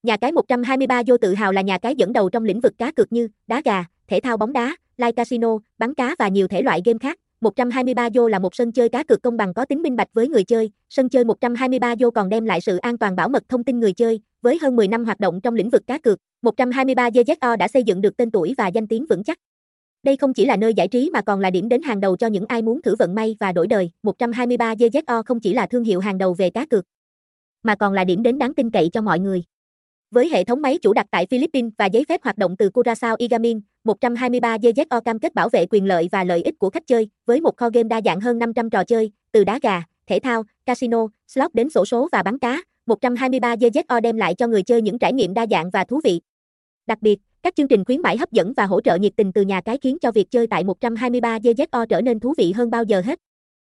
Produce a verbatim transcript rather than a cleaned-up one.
Nhà cái một trăm hai mươi ba vô tự hào là nhà cái dẫn đầu trong lĩnh vực cá cược như đá gà, thể thao bóng đá, live casino, bắn cá và nhiều thể loại game khác. một trăm hai mươi ba vô là một sân chơi cá cược công bằng có tính minh bạch với người chơi. Sân chơi một trăm hai mươi ba vô còn đem lại sự an toàn bảo mật thông tin người chơi. Với hơn mười năm hoạt động trong lĩnh vực cá cược, một trăm hai mươi ba gi zét o đã xây dựng được tên tuổi và danh tiếng vững chắc. Đây không chỉ là nơi giải trí mà còn là điểm đến hàng đầu cho những ai muốn thử vận may và đổi đời. một trăm hai mươi ba gi zét o không chỉ là thương hiệu hàng đầu về cá cược, mà còn là điểm đến đáng tin cậy cho mọi người. Với hệ thống máy chủ đặt tại Philippines và giấy phép hoạt động từ Curaçao e-Gaming, một trăm hai mươi ba gi zét o cam kết bảo vệ quyền lợi và lợi ích của khách chơi, với một kho game đa dạng hơn năm trăm trò chơi, từ đá gà, thể thao, casino, slot đến xổ số và bắn cá. một trăm hai mươi ba gi zét o đem lại cho người chơi những trải nghiệm đa dạng và thú vị. Đặc biệt, các chương trình khuyến mãi hấp dẫn và hỗ trợ nhiệt tình từ nhà cái khiến cho việc chơi tại một trăm hai mươi ba gi zét o trở nên thú vị hơn bao giờ hết.